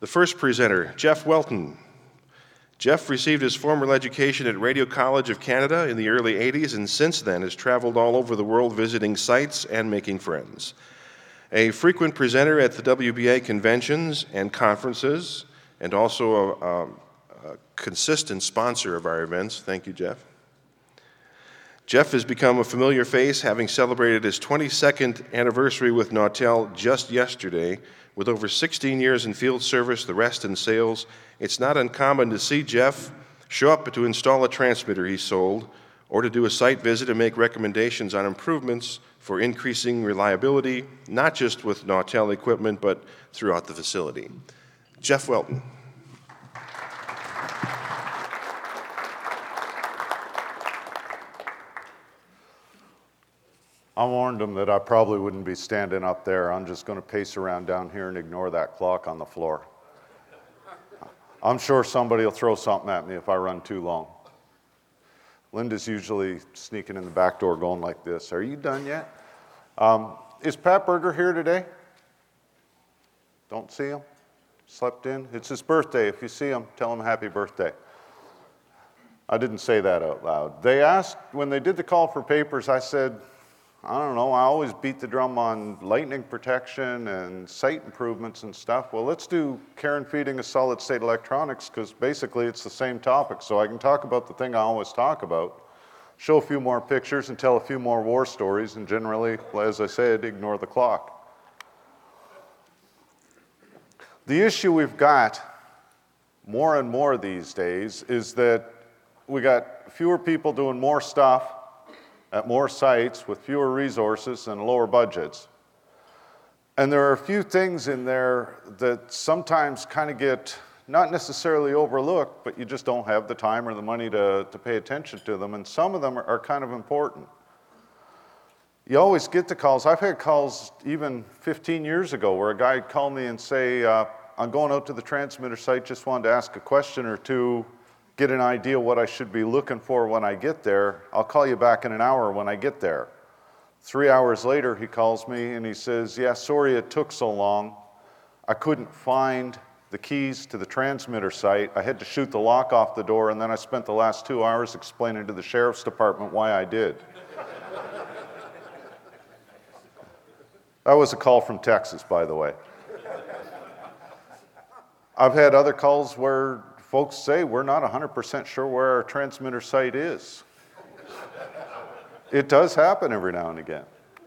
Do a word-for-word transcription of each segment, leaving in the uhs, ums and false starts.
The first presenter, Jeff Welton. Jeff received his formal education at Radio College of Canada in the early eighties and since then has traveled all over the world visiting sites and making friends. A frequent presenter at the W B A conventions and conferences, and also a, a, a consistent sponsor of our events. Thank you, Jeff. Jeff has become a familiar face, having celebrated his twenty-second anniversary with Nautel just yesterday. With over sixteen years in field service, the rest in sales, it's not uncommon to see Jeff show up to install a transmitter he sold or to do a site visit and make recommendations on improvements for increasing reliability, not just with Nautel equipment, but throughout the facility. Jeff Welton. I warned them that I probably wouldn't be standing up there. I'm just going to pace around down here and ignore that clock on the floor. I'm sure somebody will throw something at me if I run too long. Linda's usually sneaking in the back door going like this. Are you done yet? Um, is Pat Berger here today? Don't see him? Slept in? It's his birthday. If you see him, tell him happy birthday. I didn't say that out loud. They asked, when they did the call for papers, I said, I don't know, I always beat the drum on lightning protection and site improvements and stuff. Well, let's do care and feeding of solid state electronics because basically it's the same topic. So I can talk about the thing I always talk about, show a few more pictures and tell a few more war stories and generally, as I said, ignore the clock. The issue we've got more and more these days is that we got fewer people doing more stuff at more sites with fewer resources and lower budgets. And there are a few things in there that sometimes kind of get not necessarily overlooked, but you just don't have the time or the money to, to pay attention to them, and some of them are, are kind of important. You always get the calls. I've had calls even fifteen years ago where a guy would call me and say, uh, I'm going out to the transmitter site, just wanted to ask a question or two, get an idea what I should be looking for when I get there. I'll call you back in an hour when I get there. Three hours later, he calls me and he says, yeah, sorry it took so long. I couldn't find the keys to the transmitter site. I had to shoot the lock off the door, and then I spent the last two hours explaining to the sheriff's department why I did. That was a call from Texas, by the way. I've had other calls where folks say we're not one hundred percent sure where our transmitter site is. It does happen every now and again.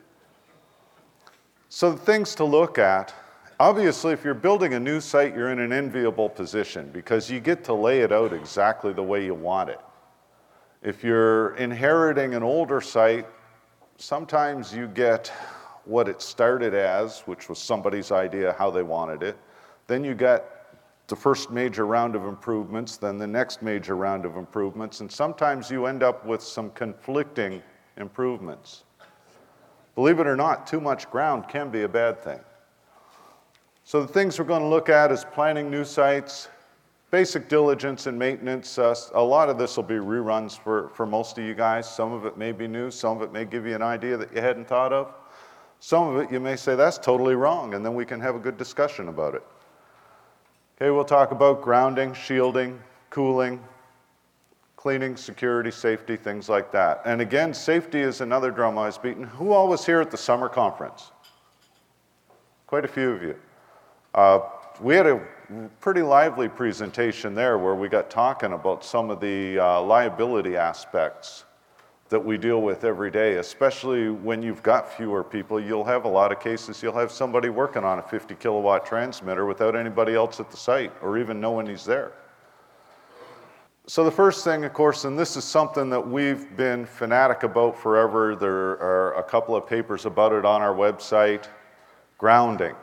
So the things to look at, obviously if you're building a new site, you're in an enviable position because you get to lay it out exactly the way you want it. If you're inheriting an older site, sometimes you get what it started as, which was somebody's idea how they wanted it. Then you get the first major round of improvements, then the next major round of improvements, and sometimes you end up with some conflicting improvements. Believe it or not, too much ground can be a bad thing. So the things we're going to look at is planning new sites, basic diligence and maintenance. Uh, a lot of this will be reruns for, for most of you guys. Some of it may be new, some of it may give you an idea that you hadn't thought of. Some of it you may say, that's totally wrong, and then we can have a good discussion about it. Okay, we'll talk about grounding, shielding, cooling, cleaning, security, safety, things like that. And again, safety is another drum I was beating. Who all was here at the summer conference? Quite a few of you. Uh, we had a pretty lively presentation there where we got talking about some of the uh, liability aspects that we deal with every day, especially when you've got fewer people. You'll have a lot of cases, you'll have somebody working on a fifty kilowatt transmitter without anybody else at the site or even knowing he's there. So the first thing, of course, and this is something that we've been fanatic about forever, there are a couple of papers about it on our website, grounding.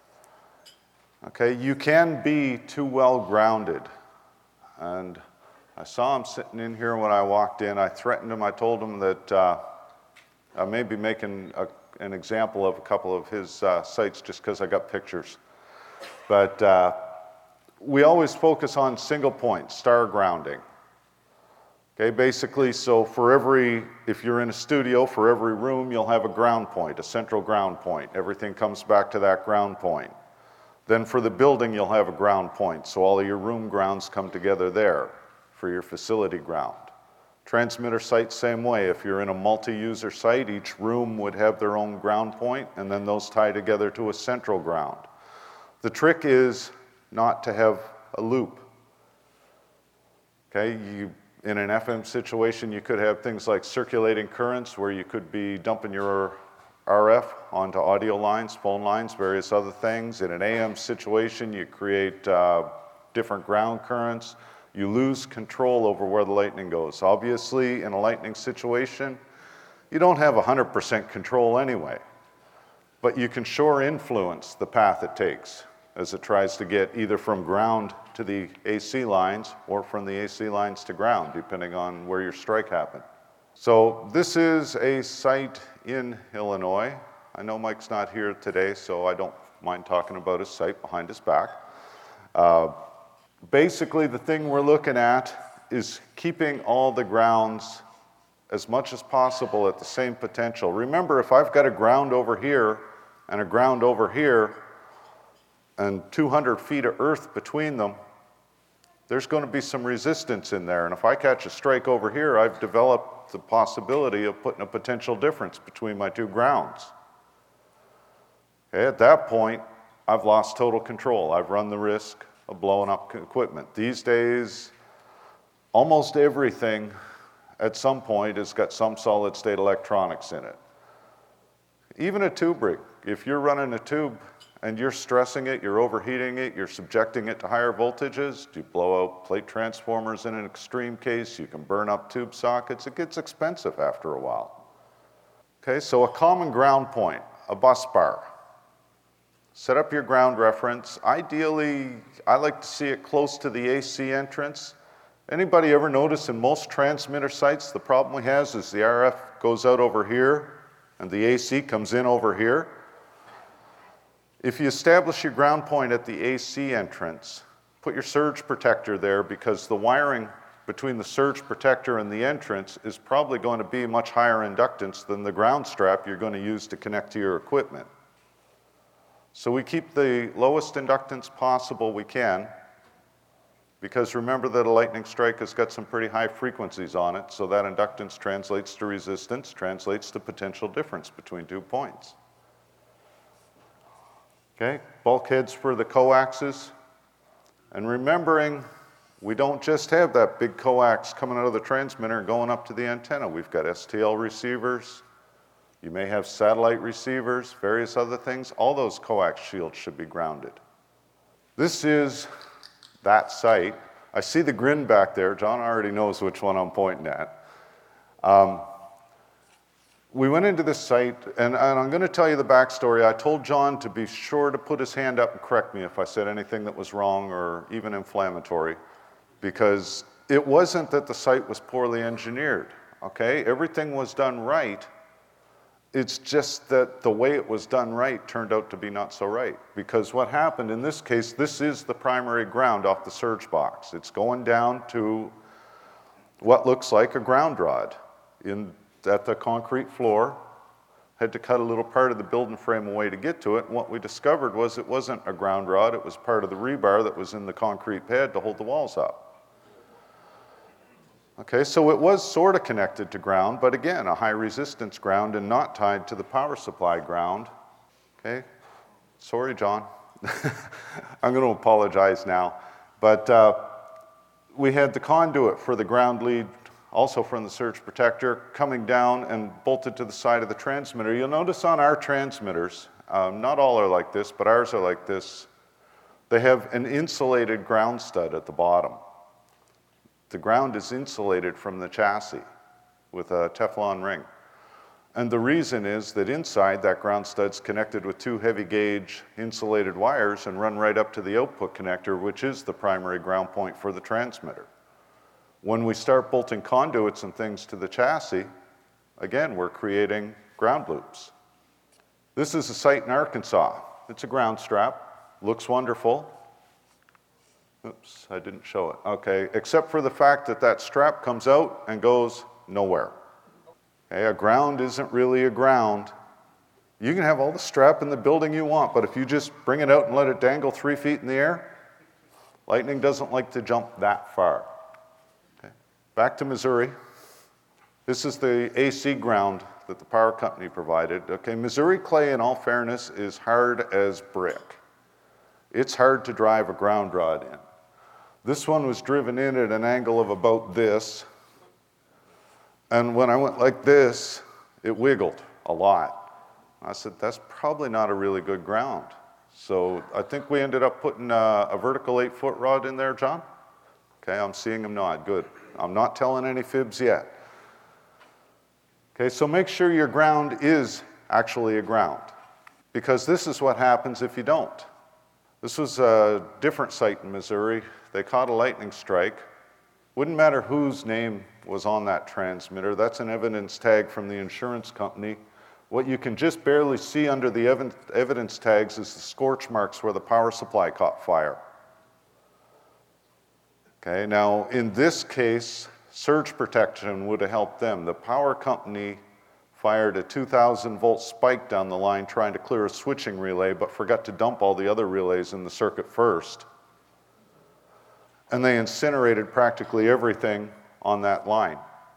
Okay, you can be too well grounded. And I saw him sitting in here when I walked in. I threatened him. I told him that uh, I may be making a, an example of a couple of his uh, sites just because I got pictures. But uh, we always focus on single point, star grounding. Okay, basically, so for every, if you're in a studio, for every room, you'll have a ground point, a central ground point. Everything comes back to that ground point. Then for the building, you'll have a ground point. So all of your room grounds come together there for your facility ground. Transmitter site, same way. If you're in a multi-user site, each room would have their own ground point, and then those tie together to a central ground. The trick is not to have a loop. Okay, you, in an F M situation, you could have things like circulating currents where you could be dumping your R F onto audio lines, phone lines, various other things. In an A M situation, you create uh, different ground currents. You lose control over where the lightning goes. Obviously, in a lightning situation, you don't have one hundred percent control anyway, but you can sure influence the path it takes as it tries to get either from ground to the A C lines or from the A C lines to ground, depending on where your strike happened. So this is a site in Illinois. I know Mike's not here today, so I don't mind talking about his site behind his back. Uh, basically, the thing we're looking at is keeping all the grounds as much as possible at the same potential. Remember, if I've got a ground over here and a ground over here and two hundred feet of earth between them, there's going to be some resistance in there. And if I catch a strike over here, I've developed the possibility of putting a potential difference between my two grounds. Okay, at that point, I've lost total control. I've run the risk of blowing up equipment. These days, almost everything at some point has got some solid state electronics in it. Even a tube rig. If you're running a tube and you're stressing it, you're overheating it, you're subjecting it to higher voltages, you blow out plate transformers in an extreme case, you can burn up tube sockets, it gets expensive after a while. Okay, so a common ground point, a bus bar. Set up your ground reference. Ideally, I like to see it close to the A C entrance. Anybody ever notice in most transmitter sites, the problem we have is the R F goes out over here and the A C comes in over here? If you establish your ground point at the A C entrance, put your surge protector there, because the wiring between the surge protector and the entrance is probably going to be much higher inductance than the ground strap you're going to use to connect to your equipment. So we keep the lowest inductance possible we can, because remember that a lightning strike has got some pretty high frequencies on it, so that inductance translates to resistance, translates to potential difference between two points. Okay, bulkheads for the coaxes. And remembering, we don't just have that big coax coming out of the transmitter and going up to the antenna. We've got S T L receivers. You may have satellite receivers, various other things. All those coax shields should be grounded. This is that site. I see the grin back there. John already knows which one I'm pointing at. Um, we went into this site, and, and I'm going to tell you the backstory. I told John to be sure to put his hand up and correct me if I said anything that was wrong or even inflammatory, because it wasn't that the site was poorly engineered, okay? Everything was done right. It's just that the way it was done right turned out to be not so right. Because what happened in this case, this is the primary ground off the surge box. It's going down to what looks like a ground rod in, at the concrete floor. Had to cut a little part of the building frame away to get to it. And what we discovered was it wasn't a ground rod, it was part of the rebar that was in the concrete pad to hold the walls up. Okay, so it was sort of connected to ground, but again, a high resistance ground and not tied to the power supply ground. Okay, sorry, John. I'm going to apologize now. But uh, we had the conduit for the ground lead, also from the surge protector, coming down and bolted to the side of the transmitter. You'll notice on our transmitters, um, not all are like this, but ours are like this. They have an insulated ground stud at the bottom. The ground is insulated from the chassis with a Teflon ring. And the reason is that inside that ground stud's connected with two heavy gauge insulated wires and run right up to the output connector, which is the primary ground point for the transmitter. When we start bolting conduits and things to the chassis, again, we're creating ground loops. This is a site in Arkansas. It's a ground strap, looks wonderful. Oops, I didn't show it. Okay, except for the fact that that strap comes out and goes nowhere. Okay, a ground isn't really a ground. You can have all the strap in the building you want, but if you just bring it out and let it dangle three feet in the air, lightning doesn't like to jump that far. Okay. Back to Missouri. This is the A C ground that the power company provided. Okay, Missouri clay, in all fairness, is hard as brick. It's hard to drive a ground rod in. This one was driven in at an angle of about this, and when I went like this, it wiggled a lot. I said, that's probably not a really good ground. So I think we ended up putting a, a vertical eight-foot rod in there, John? Okay, I'm seeing him nod. Good. I'm not telling any fibs yet. Okay, so make sure your ground is actually a ground, because this is what happens if you don't. This was a different site in Missouri. They caught a lightning strike. Wouldn't matter whose name was on that transmitter. That's an evidence tag from the insurance company. What you can just barely see under the ev- evidence tags is the scorch marks where the power supply caught fire. Okay, now in this case, surge protection would have helped them. The power company fired a two thousand volt spike down the line trying to clear a switching relay, but forgot to dump all the other relays in the circuit first. And they incinerated practically everything on that line.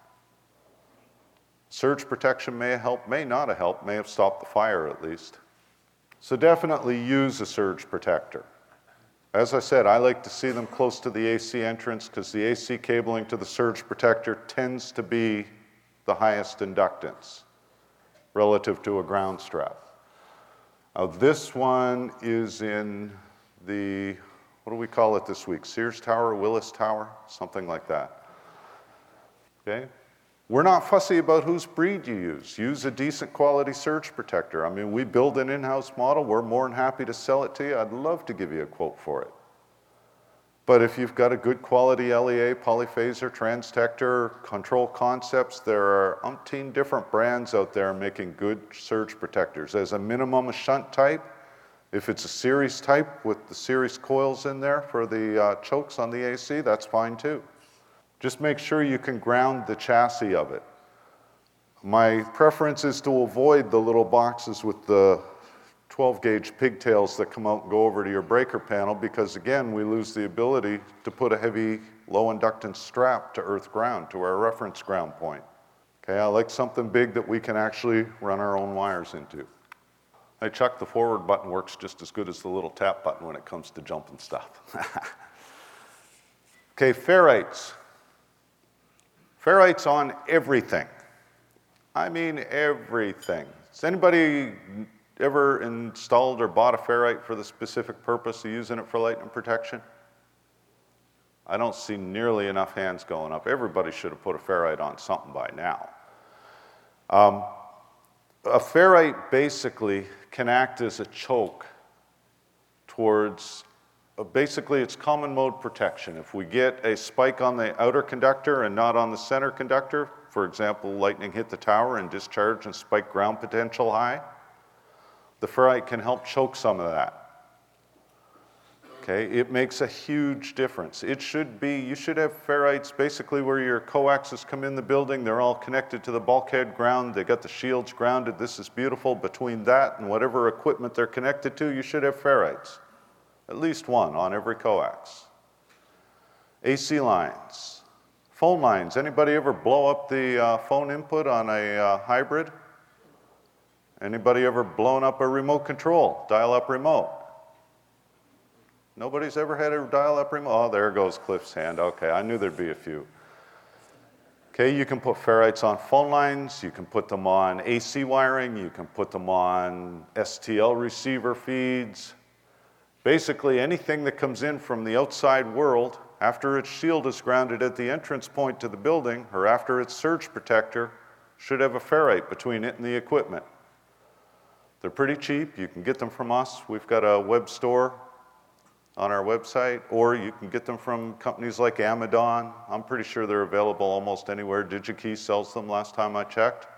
Surge protection may have helped, may not have helped, may have stopped the fire at least. So definitely use a surge protector. As I said, I like to see them close to the A C entrance because the A C cabling to the surge protector tends to be the highest inductance relative to a ground strap. Now this one is in the, what do we call it this week? Sears Tower, Willis Tower, something like that. Okay? We're not fussy about whose breed you use. Use a decent quality surge protector. I mean, we build an in-house model. We're more than happy to sell it to you. I'd love to give you a quote for it. But if you've got a good quality L E A, Polyphaser, Transtector, Control Concepts, there are umpteen different brands out there making good surge protectors. As a minimum, a shunt type. If it's a series type with the series coils in there for the uh, chokes on the A C, that's fine too. Just make sure you can ground the chassis of it. My preference is to avoid the little boxes with the twelve gauge pigtails that come out and go over to your breaker panel because, again, we lose the ability to put a heavy, low inductance strap to earth ground, to our reference ground point. Okay, I like something big that we can actually run our own wires into. Hey, Chuck, the forward button works just as good as the little tap button when it comes to jumping stuff. Okay, ferrites. Ferrites on everything. I mean everything. Has anybody ever installed or bought a ferrite for the specific purpose of using it for lightning protection? I don't see nearly enough hands going up. Everybody should have put a ferrite on something by now. Um, a ferrite basically can act as a choke towards Uh, basically, it's common mode protection. If we get a spike on the outer conductor and not on the center conductor, for example, lightning hit the tower and discharge and spike ground potential high, the ferrite can help choke some of that. Okay, it makes a huge difference. It should be, you should have ferrites basically where your coaxes come in the building, they're all connected to the bulkhead ground, they got the shields grounded, this is beautiful. Between that and whatever equipment they're connected to, you should have ferrites. At least one on every coax. A C lines. Phone lines. Anybody ever blow up the uh, phone input on a uh, hybrid? Anybody ever blown up a remote control, dial-up remote? Nobody's ever had a dial-up remote? Oh, there goes Cliff's hand. Okay, I knew there'd be a few. Okay, you can put ferrites on phone lines, you can put them on A C wiring, you can put them on S T L receiver feeds. Basically, anything that comes in from the outside world, after its shield is grounded at the entrance point to the building, or after its surge protector, should have a ferrite between it and the equipment. They're pretty cheap. You can get them from us. We've got a web store on our website, or you can get them from companies like Amadon. I'm pretty sure they're available almost anywhere. DigiKey sells them last time I checked.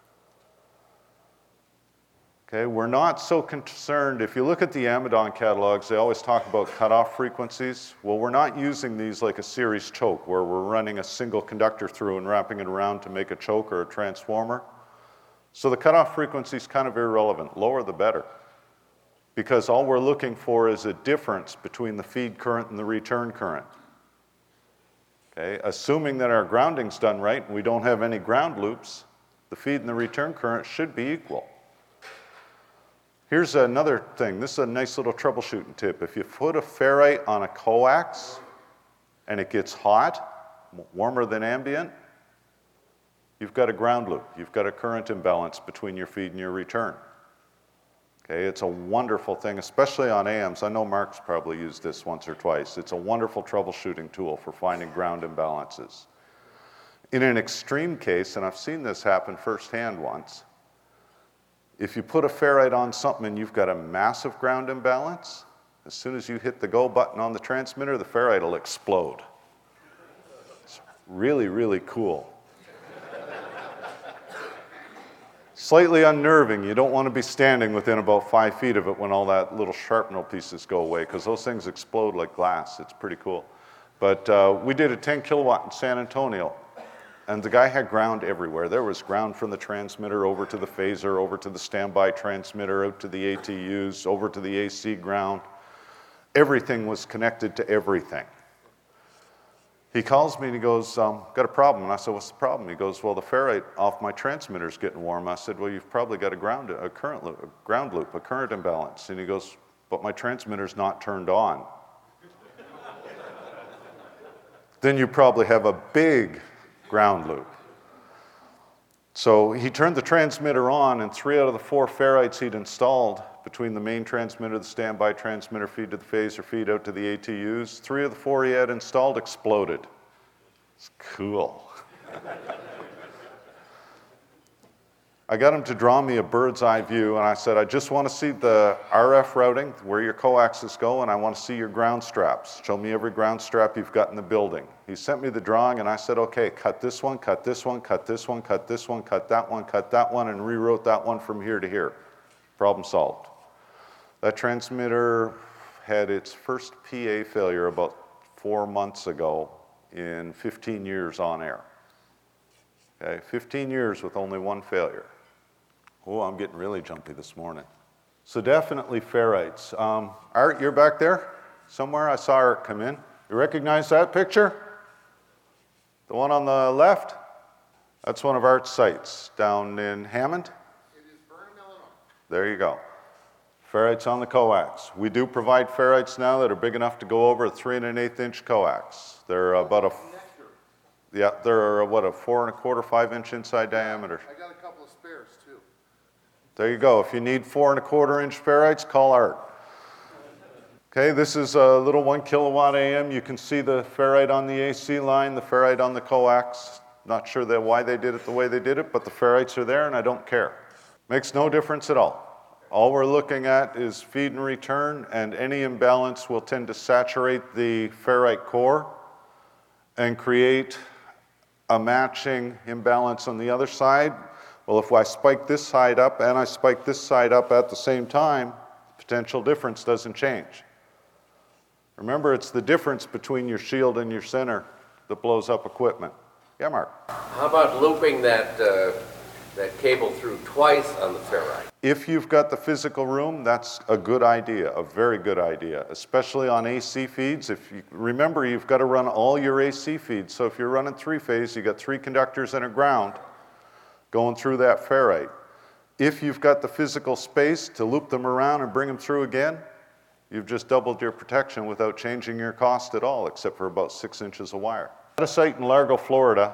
Okay, we're not so concerned. If you look at the Amadon catalogs, they always talk about cutoff frequencies. Well, we're not using these like a series choke where we're running a single conductor through and wrapping it around to make a choke or a transformer. So the cutoff frequency is kind of irrelevant. Lower the better. Because all we're looking for is a difference between the feed current and the return current. Okay? Assuming that our grounding's done right and we don't have any ground loops, the feed and the return current should be equal. Here's another thing. This is a nice little troubleshooting tip. If you put a ferrite on a coax and it gets hot, warmer than ambient, you've got a ground loop. You've got a current imbalance between your feed and your return. Okay, it's a wonderful thing, especially on A Ms. I know Mark's probably used this once or twice. It's a wonderful troubleshooting tool for finding ground imbalances. In an extreme case, and I've seen this happen firsthand once, if you put a ferrite on something and you've got a massive ground imbalance, as soon as you hit the go button on the transmitter, the ferrite will explode. It's really, really cool. Slightly unnerving. You don't want to be standing within about five feet of it when all that little sharpener pieces go away, because those things explode like glass. It's pretty cool. But uh, we did a ten kilowatt in San Antonio, and the guy had ground everywhere. There was ground from the transmitter over to the phaser, over to the standby transmitter, out to the A T Us, over to the A C ground. Everything was connected to everything. He calls me and he goes, um, got a problem. And I said, what's the problem? He goes, well, the ferrite off my transmitter's getting warm. I said, well, you've probably got a ground, a current loop, a ground loop, a current imbalance. And he goes, but my transmitter's not turned on. Then you probably have a big ground loop. So he turned the transmitter on, and three out of the four ferrites he'd installed between the main transmitter, the standby transmitter feed to the phaser feed out to the A T Us, three of the four he had installed exploded. It's cool. I got him to draw me a bird's eye view, and I said, I just want to see the R F routing, where your coaxes go, and I want to see your ground straps. Show me every ground strap you've got in the building. He sent me the drawing, and I said, okay, cut this one, cut this one, cut this one, cut this one, cut that one, cut that one, and rewrote that one from here to here. Problem solved. That transmitter had its first P A failure about four months ago in fifteen years on air. Okay, fifteen years with only one failure. Oh, I'm getting really jumpy this morning. So definitely ferrites. Um, Art, you're back there somewhere? I saw Art come in. You recognize that picture? The one on the left? That's one of Art's sites down in Hammond. It is Burnham, Illinois. There you go. Ferrites on the coax. We do provide ferrites now that are big enough to go over a three and an eighth inch coax. They're about a, yeah, they're what, a four and a quarter, five inch inside diameter. I got a couple of spares too. There you go. If you need four and a quarter inch ferrites, call Art. Okay, this is a little one kilowatt A M. You can see the ferrite on the A C line, the ferrite on the coax. Not sure that why they did it the way they did it, but the ferrites are there and I don't care. Makes no difference at all. All we're looking at is feed and return, and any imbalance will tend to saturate the ferrite core and create a matching imbalance on the other side. Well, if I spike this side up and I spike this side up at the same time, the potential difference doesn't change. Remember, it's the difference between your shield and your center that blows up equipment. Yeah, Mark? How about looping that, uh, that cable through twice on the ferrite? If you've got the physical room, that's a good idea, a very good idea, especially on A C feeds. If you, remember, you've got to run all your A C feeds. So if you're running three-phase, you've got three conductors and a ground going through that ferrite. If you've got the physical space to loop them around and bring them through again, you've just doubled your protection without changing your cost at all, except for about six inches of wire. At a site in Largo, Florida,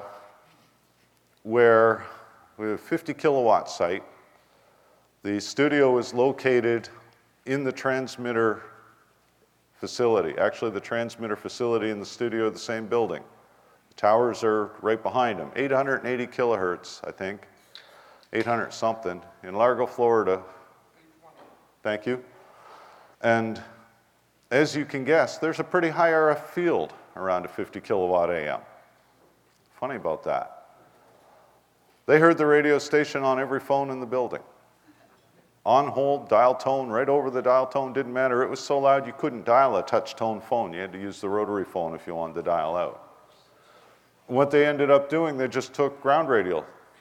where we have a fifty kilowatt site. The studio is located in the transmitter facility. Actually, the transmitter facility and the studio are the same building. The towers are right behind them. eight hundred eighty kilohertz, I think. eight hundred something in Largo, Florida. Thank you. And as you can guess, there's a pretty high R F field around a fifty kilowatt A M. Funny about that. They heard the radio station on every phone in the building. On hold, dial tone, right over the dial tone, didn't matter. It was so loud you couldn't dial a touch tone phone. You had to use the rotary phone if you wanted to dial out. What they ended up doing, they just took ground radial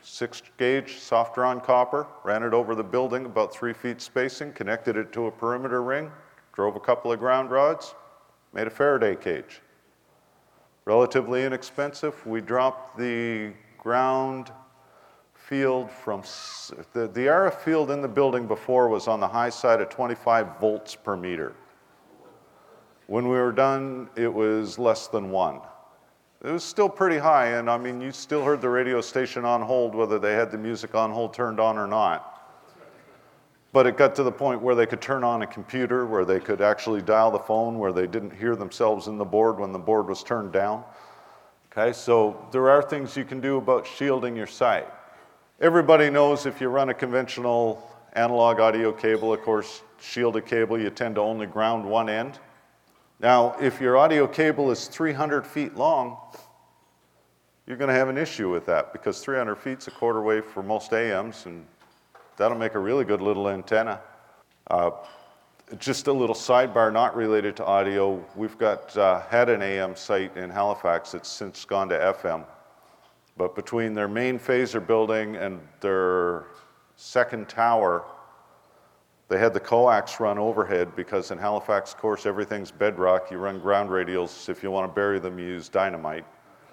six gauge soft drawn copper, ran it over the building about three feet spacing, connected it to a perimeter ring, drove a couple of ground rods, made a Faraday cage. Relatively inexpensive. We dropped the ground field from, the, the R F field in the building before was on the high side of twenty-five volts per meter. When we were done, it was less than one. It was still pretty high, and I mean, you still heard the radio station on hold, whether they had the music on hold turned on or not. But it got to the point where they could turn on a computer, where they could actually dial the phone, where they didn't hear themselves in the board when the board was turned down. Okay, so there are things you can do about shielding your site. Everybody knows if you run a conventional analog audio cable, of course, shielded cable, you tend to only ground one end. Now, if your audio cable is three hundred feet long, you're going to have an issue with that because three hundred feet is a quarter wave for most A Ms, and that'll make a really good little antenna. Uh, just a little sidebar not related to audio. We've got uh, had an A M site in Halifax that's since gone to F M. But between their main phaser building and their second tower, they had the coax run overhead because in Halifax, of course, everything's bedrock. You run ground radials. If you want to bury them, you use dynamite.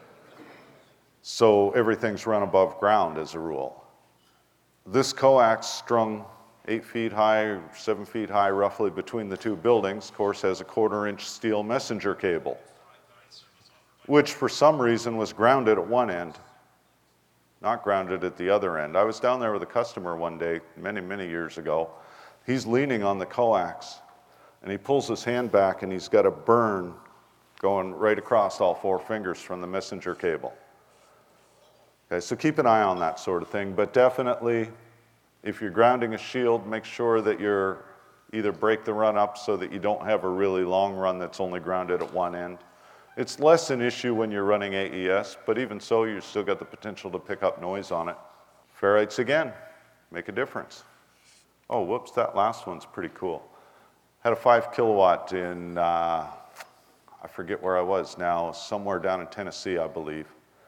So everything's run above ground as a rule. This coax strung eight feet high, seven feet high roughly between the two buildings, of course, has a quarter inch steel messenger cable, which for some reason was grounded at one end, not grounded at the other end. I was down there with a customer one day, many, many years ago. He's leaning on the coax, and he pulls his hand back, and he's got a burn going right across all four fingers from the messenger cable. Okay, so keep an eye on that sort of thing, but definitely, if you're grounding a shield, make sure that you're either break the run up so that you don't have a really long run that's only grounded at one end. It's less an issue when you're running A E S, but even so, you've still got the potential to pick up noise on it. Ferrites again, make a difference. Oh, whoops, that last one's pretty cool. Had a five kilowatt in, uh, I forget where I was now, somewhere down in Tennessee, I believe.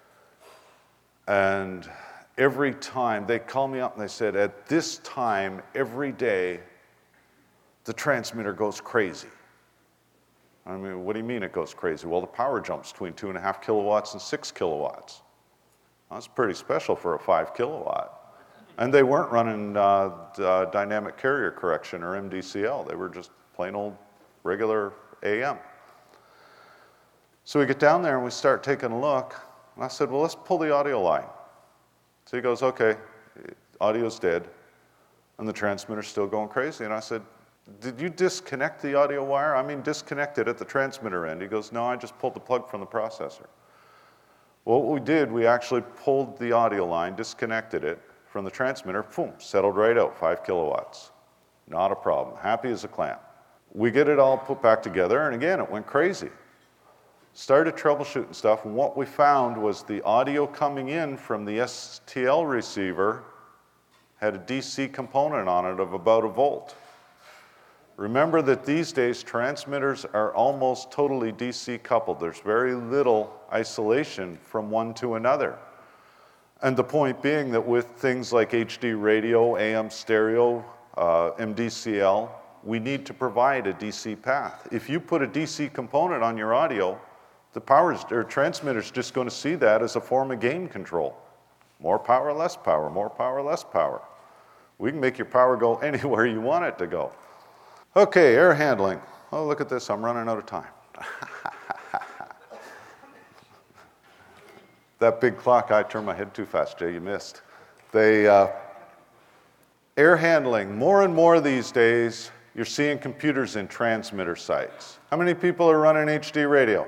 And every time, they called me up and they said, at this time, every day, the transmitter goes crazy. I mean, what do you mean it goes crazy? Well, the power jumps between two and a half kilowatts and six kilowatts. That's pretty special for a five kilowatt. And they weren't running uh, uh, dynamic carrier correction or M D C L. They were just plain old regular A M. So we get down there and we start taking a look. And I said, well, let's pull the audio line. So he goes, okay, audio's dead. And the transmitter's still going crazy. And I said, did you disconnect the audio wire? I mean, disconnect it at the transmitter end. He goes, no, I just pulled the plug from the processor. Well, what we did, we actually pulled the audio line, disconnected it from the transmitter, boom, settled right out, five kilowatts. Not a problem, happy as a clam. We get it all put back together, and again, it went crazy. Started troubleshooting stuff, and what we found was the audio coming in from the S T L receiver had a D C component on it of about a volt. Remember that these days, transmitters are almost totally D C coupled. There's very little isolation from one to another. And the point being that with things like H D radio, A M stereo, uh, M D C L, we need to provide a D C path. If you put a D C component on your audio, the power or transmitter's just going to see that as a form of gain control. More power, less power, more power, less power. We can make your power go anywhere you want it to go. Okay, air handling. Oh, look at this, I'm running out of time. That big clock, I turned my head too fast, Jay, you missed. They, uh, air handling, more and more these days, you're seeing computers in transmitter sites. How many people are running H D radio?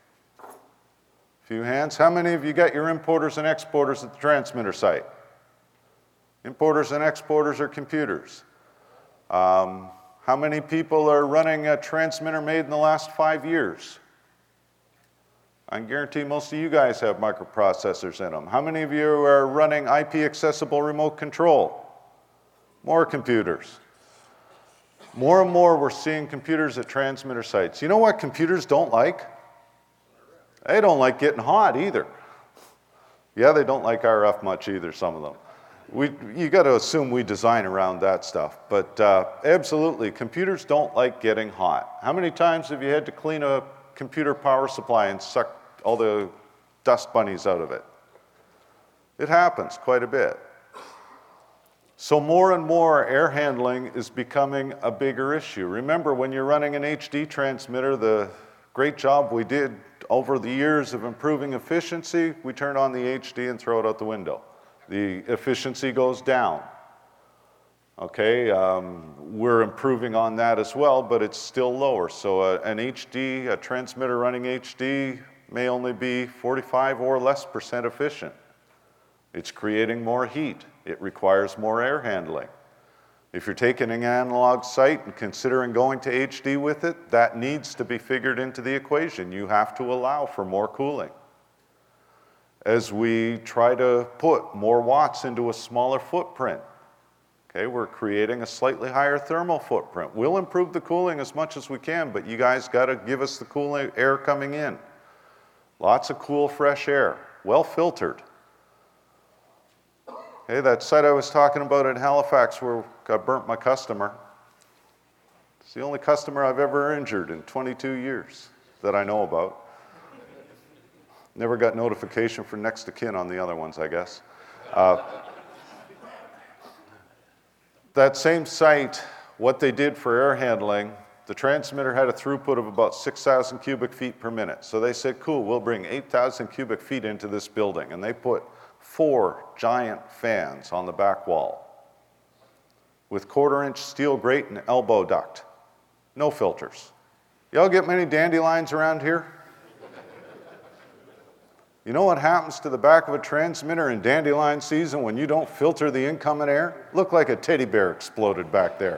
Few hands. How many of you got your importers and exporters at the transmitter site? Importers and exporters are computers. Um, how many people are running a transmitter made in the last five years? I can guarantee most of you guys have microprocessors in them. How many of you are running I P accessible remote control? More computers. More and more we're seeing computers at transmitter sites. You know what computers don't like? They don't like getting hot either. Yeah, they don't like R F much either, some of them. We, you got to assume we design around that stuff. But uh, absolutely, computers don't like getting hot. How many times have you had to clean a computer power supply and suck all the dust bunnies out of it? It happens quite a bit. So more and more air handling is becoming a bigger issue. Remember, when you're running an H D transmitter, the great job we did over the years of improving efficiency, we turn on the H D and throw it out the window. The efficiency goes down. Okay, um, we're improving on that as well, but it's still lower. So a, an H D, a transmitter running H D, may only be forty-five or less percent efficient. It's creating more heat. It requires more air handling. If you're taking an analog site and considering going to H D with it, that needs to be figured into the equation. You have to allow for more cooling. As we try to put more watts into a smaller footprint, okay, we're creating a slightly higher thermal footprint. We'll improve the cooling as much as we can, but you guys got to give us the cool air coming in. Lots of cool, fresh air, well filtered. Okay, that site I was talking about in Halifax where I burnt my customer, it's the only customer I've ever injured in twenty-two years that I know about. Never got notification for next of kin on the other ones, I guess. Uh, that same site, what they did for air handling, the transmitter had a throughput of about six thousand cubic feet per minute. So they said, cool, we'll bring eight thousand cubic feet into this building. And they put four giant fans on the back wall with quarter-inch steel grate and elbow duct. No filters. Y'all get many dandelions around here? You know what happens to the back of a transmitter in dandelion season when you don't filter the incoming air? Looked like a teddy bear exploded back there.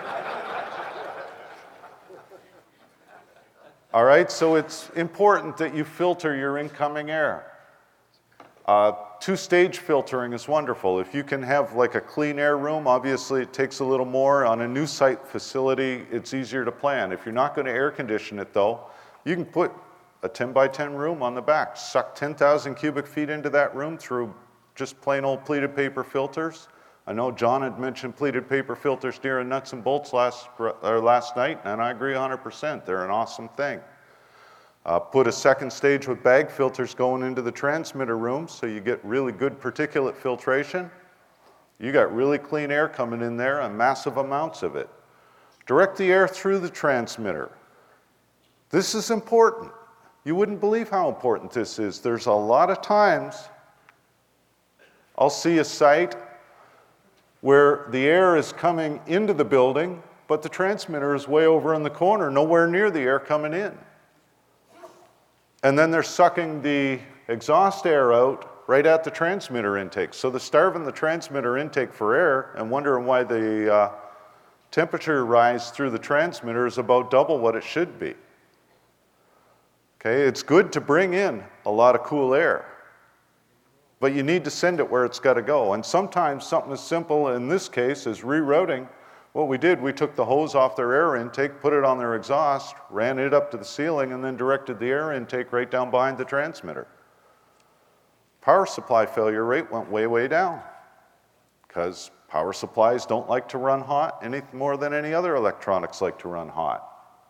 All right, so it's important that you filter your incoming air. Uh, two-stage filtering is wonderful. If you can have like a clean air room, obviously it takes a little more. On a new site facility, it's easier to plan. If you're not going to air condition it though, you can put a ten by ten room on the back. Suck ten thousand cubic feet into that room through just plain old pleated paper filters. I know John had mentioned pleated paper filters during Nuts and Bolts last, or last night, and I agree one hundred percent. They're an awesome thing. Uh, put a second stage with bag filters going into the transmitter room so you get really good particulate filtration. You got really clean air coming in there and massive amounts of it. Direct the air through the transmitter. This is important. You wouldn't believe how important this is. There's a lot of times I'll see a site where the air is coming into the building, but the transmitter is way over in the corner, nowhere near the air coming in. And then they're sucking the exhaust air out right at the transmitter intake. So they're starving the transmitter intake for air and wondering why the uh, temperature rise through the transmitter is about double what it should be. Okay, it's good to bring in a lot of cool air, but you need to send it where it's got to go. And sometimes something as simple in this case as rerouting. What we did, we took the hose off their air intake, put it on their exhaust, ran it up to the ceiling, and then directed the air intake right down behind the transmitter. Power supply failure rate went way, way down because power supplies don't like to run hot any more than any other electronics like to run hot.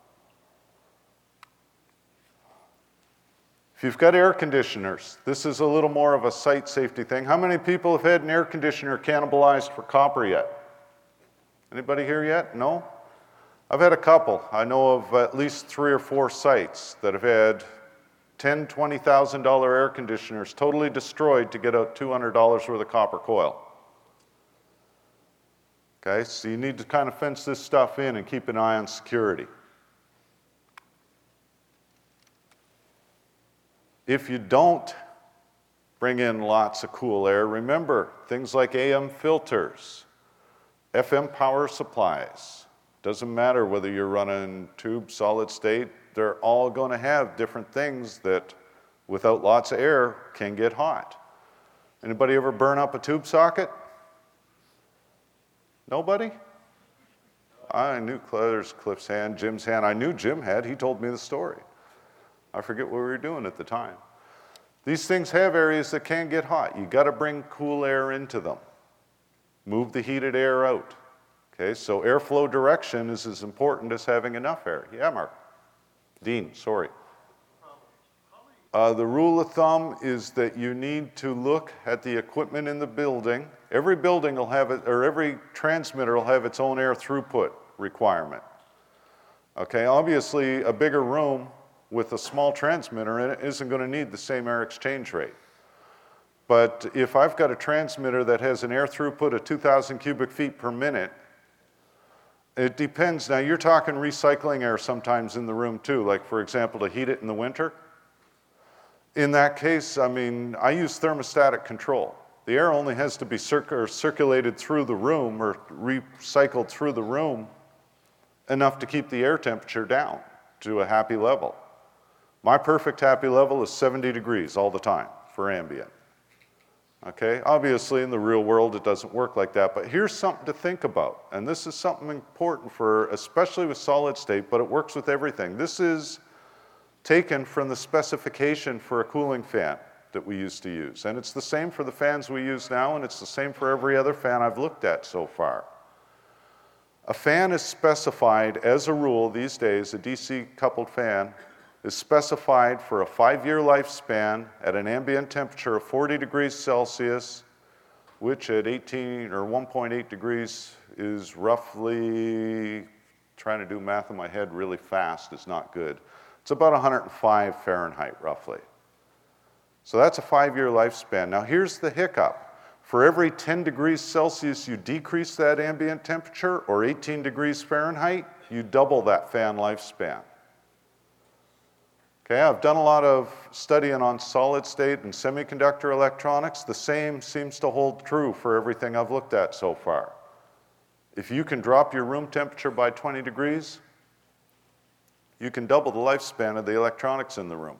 If you've got air conditioners, this is a little more of a site safety thing. How many people have had an air conditioner cannibalized for copper yet? Anybody here yet? No? I've had a couple. I know of at least three or four sites that have had ten thousand dollars, twenty thousand dollars air conditioners totally destroyed to get out two hundred dollars worth of copper coil. Okay, so you need to kind of fence this stuff in and keep an eye on security. If you don't bring in lots of cool air, remember things like A M filters, F M power supplies. Doesn't matter whether you're running tube, solid state, they're all going to have different things that, without lots of air, can get hot. Anybody ever burn up a tube socket? Nobody? I knew there's Cliff's hand, Jim's hand. I knew Jim had. He told me the story. I forget what we were doing at the time. These things have areas that can get hot. You got to bring cool air into them. Move the heated air out. Okay, so airflow direction is as important as having enough air. Yeah, Mark. Dean, sorry. Uh, the rule of thumb is that you need to look at the equipment in the building. Every building will have it, or every transmitter will have its own air throughput requirement. Okay, obviously a bigger room with a small transmitter in it isn't going to need the same air exchange rate. But if I've got a transmitter that has an air throughput of two thousand cubic feet per minute, it depends. Now you're talking recycling air sometimes in the room too, like for example to heat it in the winter. In that case, I mean, I use thermostatic control. The air only has to be circ or circulated through the room or recycled through the room enough to keep the air temperature down to a happy level. My perfect happy level is seventy degrees all the time for ambient. Okay, obviously in the real world it doesn't work like that, but here's something to think about. And this is something important for, especially with solid state, but it works with everything. This is taken from the specification for a cooling fan that we used to use. And it's the same for the fans we use now, and it's the same for every other fan I've looked at so far. A fan is specified, as a rule these days, a D C coupled fan is specified for a five-year lifespan at an ambient temperature of forty degrees Celsius, which at eighteen or one point eight degrees is roughly, trying to do math in my head really fast is not good. It's about one hundred five Fahrenheit, roughly. So that's a five-year lifespan. Now here's the hiccup. For every ten degrees Celsius you decrease that ambient temperature, or eighteen degrees Fahrenheit, you double that fan lifespan. Okay, I've done a lot of studying on solid state and semiconductor electronics. The same seems to hold true for everything I've looked at so far. If you can drop your room temperature by twenty degrees, you can double the lifespan of the electronics in the room.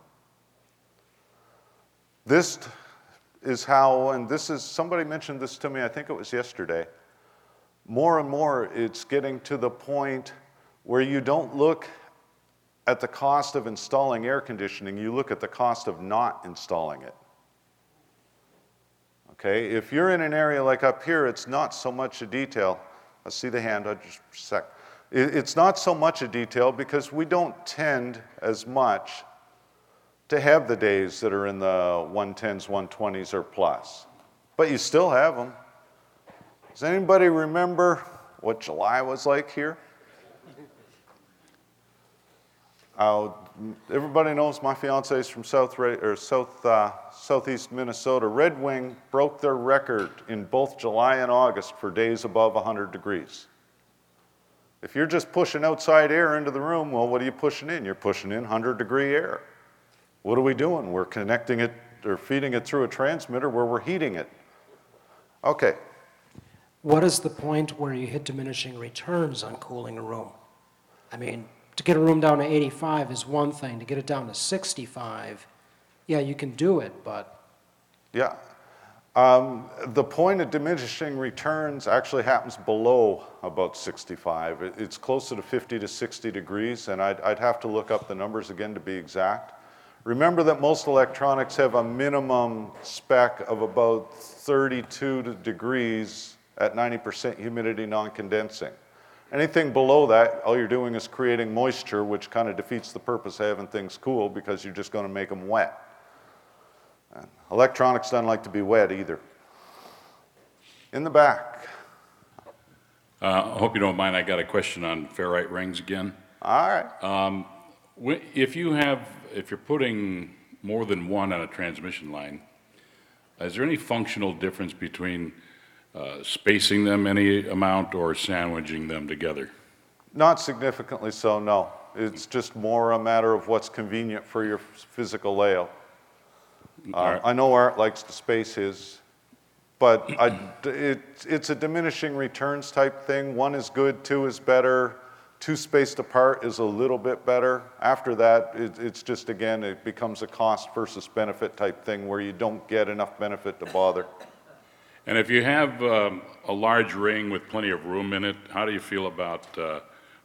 This is how, and this is, somebody mentioned this to me, I think it was yesterday. More and more it's getting to the point where you don't look at the cost of installing air conditioning, you look at the cost of not installing it. Okay, if you're in an area like up here, it's not so much a detail. I see the hand, I'll just a sec. It's not so much a detail because we don't tend as much to have the days that are in the one tens, one twenties or plus. But you still have them. Does anybody remember what July was like here? Uh, everybody knows my fiance is from South, or South, uh, Southeast Minnesota. Red Wing broke their record in both July and August for days above one hundred degrees. If you're just pushing outside air into the room, well, what are you pushing in? You're pushing in one hundred degree air. What are we doing? We're connecting it or feeding it through a transmitter where we're heating it. Okay. What is the point where you hit diminishing returns on cooling a room? I mean, to get a room down to eighty-five is one thing. To get it down to sixty-five, yeah, you can do it, but... Yeah. Um, the point of diminishing returns actually happens below about sixty-five. It, it's closer to fifty to sixty degrees, and I'd, I'd have to look up the numbers again to be exact. Remember that most electronics have a minimum spec of about thirty-two degrees at ninety percent humidity non-condensing. Anything below that, all you're doing is creating moisture, which kind of defeats the purpose of having things cool because you're just going to make them wet. And electronics don't like to be wet either. In the back. Uh, I hope you don't mind, I got a question on ferrite rings again. All right. Um, wh- if you have, if you're putting more than one on a transmission line, is there any functional difference between uh, spacing them any amount or sandwiching them together? Not significantly so, no. It's just more a matter of what's convenient for your physical layout. Uh, Right. I know Art likes to space his, but I, it, it's a diminishing returns type thing. One is good, two is better, two spaced apart is a little bit better. After that, it, it's just, again, it becomes a cost versus benefit type thing where you don't get enough benefit to bother. And if you have um, a large ring with plenty of room in it, how do you feel about uh,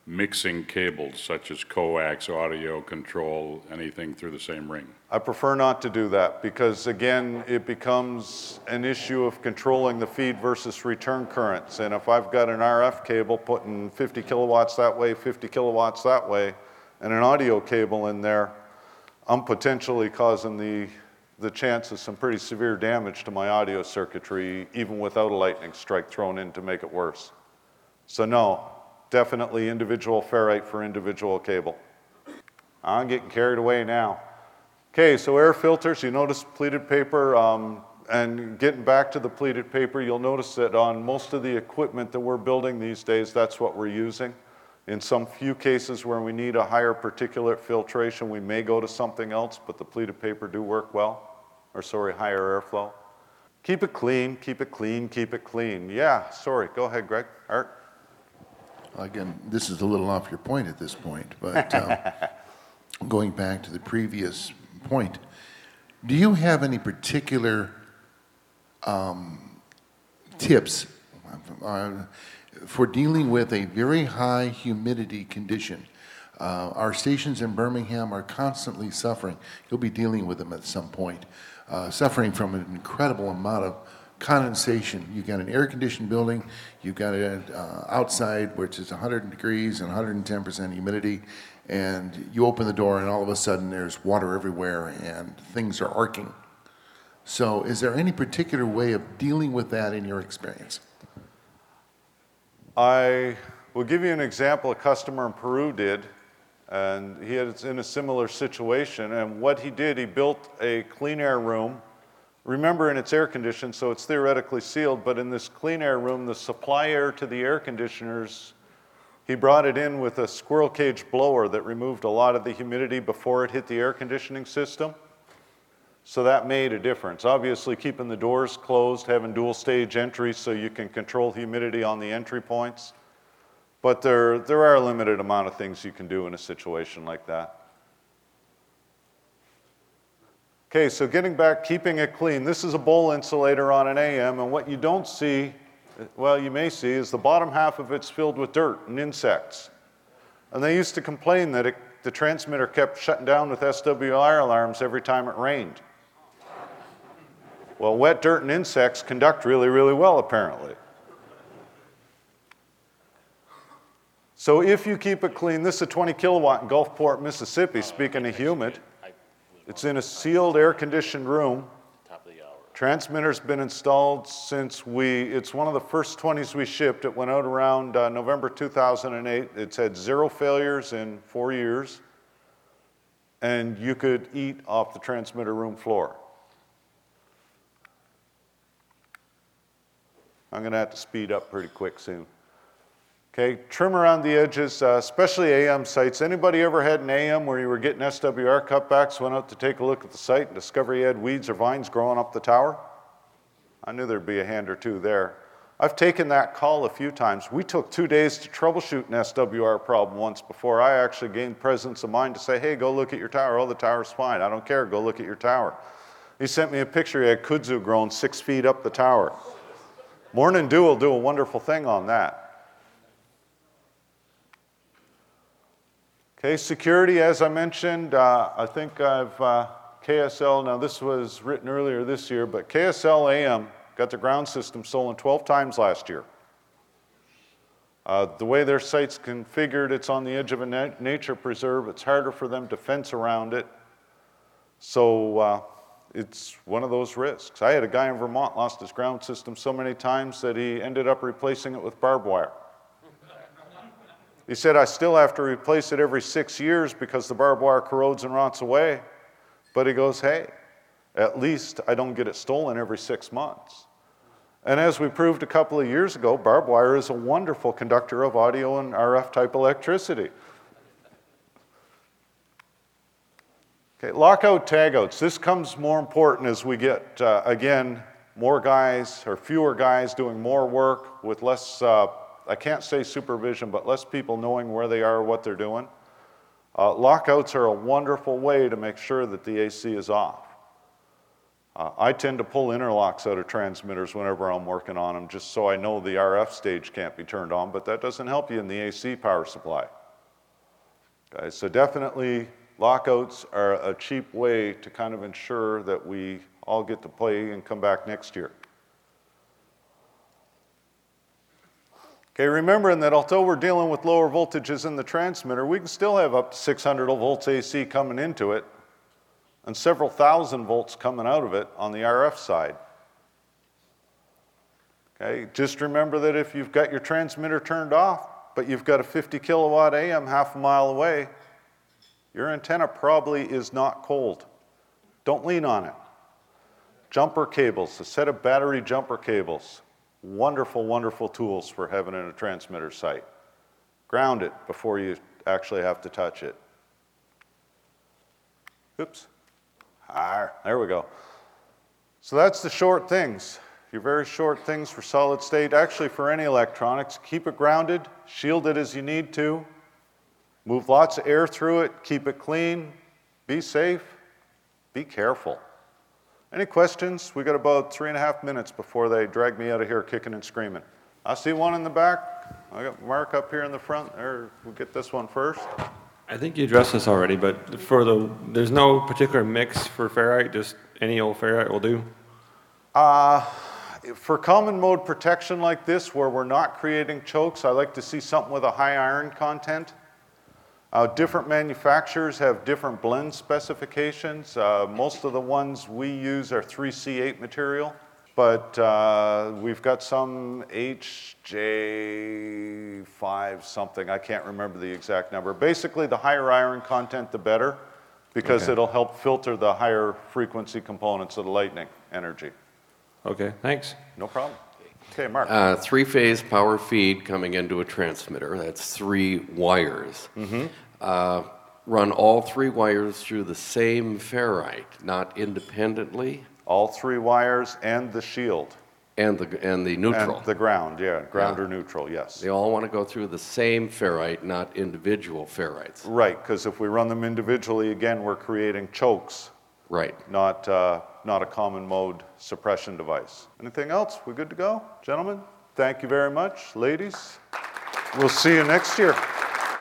mixing cables such as coax, audio control, anything through the same ring? I prefer not to do that because, again, it becomes an issue of controlling the feed versus return currents. And if I've got an R F cable putting fifty kilowatts that way, fifty kilowatts that way, and an audio cable in there, I'm potentially causing the, the chance of some pretty severe damage to my audio circuitry, even without a lightning strike thrown in to make it worse. So no, definitely individual ferrite for individual cable. I'm getting carried away now. Okay, so air filters, you notice pleated paper, um, and getting back to the pleated paper, you'll notice that on most of the equipment that we're building these days, that's what we're using. In some few cases where we need a higher particulate filtration, we may go to something else, but the pleated paper do work well, or sorry, higher airflow. Keep it clean, keep it clean, keep it clean. Yeah, sorry, go ahead, Greg. Art? Again, this is a little off your point at this point, but um, going back to the previous point, do you have any particular um, tips uh, for dealing with a very high humidity condition? Uh, our stations in Birmingham are constantly suffering. You'll be dealing with them at some point, uh, suffering from an incredible amount of condensation. You've got an air-conditioned building, you've got it uh, outside, which is one hundred degrees and one hundred ten percent humidity, and you open the door and all of a sudden there's water everywhere and things are arcing. So is there any particular way of dealing with that in your experience? I will give you an example a customer in Peru did, and he is in a similar situation, and what he did, he built a clean air room. Remember, and it's air conditioned, so it's theoretically sealed, but in this clean air room, the supply air to the air conditioners, he brought it in with a squirrel cage blower that removed a lot of the humidity before it hit the air conditioning system. So that made a difference. Obviously, keeping the doors closed, having dual stage entry so you can control humidity on the entry points. But there, there are a limited amount of things you can do in a situation like that. Okay, so getting back, keeping it clean. This is a bowl insulator on an A M, and what you don't see, well, you may see, is the bottom half of it's filled with dirt and insects. And they used to complain that it, the transmitter kept shutting down with S W R alarms every time it rained. Well, wet dirt and insects conduct really, really well, apparently. So if you keep it clean, this is a twenty kilowatt in Gulfport, Mississippi, speaking of humid. It's in a sealed, air-conditioned room. Transmitter's been installed since we, it's one of the first twenties we shipped. It went out around uh, November two thousand eight. It's had zero failures in four years. And you could eat off the transmitter room floor. I'm gonna have to speed up pretty quick soon. Okay, trim around the edges, uh, especially A M sites. Anybody ever had an A M where you were getting S W R cutbacks, went out to take a look at the site and discover you had weeds or vines growing up the tower? I knew there'd be a hand or two there. I've taken that call a few times. We took two days to troubleshoot an S W R problem once before I actually gained presence of mind to say, hey, go look at your tower. Oh, the tower's fine. I don't care. Go look at your tower. He sent me a picture. He had kudzu growing six feet up the tower. Morning Dew will do a wonderful thing on that. Okay, security, as I mentioned, uh, I think I've, uh, K S L, now this was written earlier this year, but K S L A M got their ground system stolen twelve times last year. Uh, the way their site's configured, it's on the edge of a na nature preserve. It's harder for them to fence around it. So uh, it's one of those risks. I had a guy in Vermont lost his ground system so many times that he ended up replacing it with barbed wire. He said, I still have to replace it every six years because the barbed wire corrodes and rots away. But he goes, hey, at least I don't get it stolen every six months. And as we proved a couple of years ago, barbed wire is a wonderful conductor of audio and R F type electricity. Okay, lockout tagouts. This comes more important as we get, uh, again, more guys or fewer guys doing more work with less uh, I can't say supervision, but less people knowing where they are, what they're doing. Uh, lockouts are a wonderful way to make sure that the A C is off. Uh, I tend to pull interlocks out of transmitters whenever I'm working on them, just so I know the R F stage can't be turned on, but that doesn't help you in the A C power supply. Okay, so definitely lockouts are a cheap way to kind of ensure that we all get to play and come back next year. Okay, remembering that although we're dealing with lower voltages in the transmitter, we can still have up to six hundred volts A C coming into it and several thousand volts coming out of it on the R F side. Okay, just remember that if you've got your transmitter turned off, but you've got a fifty kilowatt A M half a mile away, your antenna probably is not cold. Don't lean on it. Jumper cables, a set of battery jumper cables, wonderful, wonderful tools for having in a transmitter site. Ground it before you actually have to touch it. Oops. Ah, there we go. So that's the short things. Your very short things for solid state. Actually, for any electronics, keep it grounded, shield it as you need to, move lots of air through it, keep it clean, be safe, be careful. Any questions? We got about three and a half minutes before they drag me out of here kicking and screaming. I see one in the back. I got Mark up here in the front. There, we'll get this one first. I think you addressed this already, but for the, there's no particular mix for ferrite, just any old ferrite will do? Uh, for common mode protection like this, where we're not creating chokes, I like to see something with a high iron content. Uh, different manufacturers have different blend specifications. Uh, most of the ones we use are three C eight material, but uh, we've got some H J five something. I can't remember the exact number. Basically, the higher iron content, the better, because Okay. it'll help filter the higher frequency components of the lightning energy. Okay, thanks. No problem. Okay, Mark. Uh, three-phase power feed coming into a transmitter, that's three wires. Mm-hmm. Uh, run all three wires through the same ferrite, not independently, All three wires and the shield. and the, and the neutral. And the ground, yeah, ground Yeah. or neutral, yes. They all want to go through the same ferrite, not individual ferrites. Right, because if we run them individually, again, we're creating chokes, Right. not, uh, not a common mode suppression device. Anything else? We good to go? Gentlemen, thank you very much. Ladies, we'll see you next year.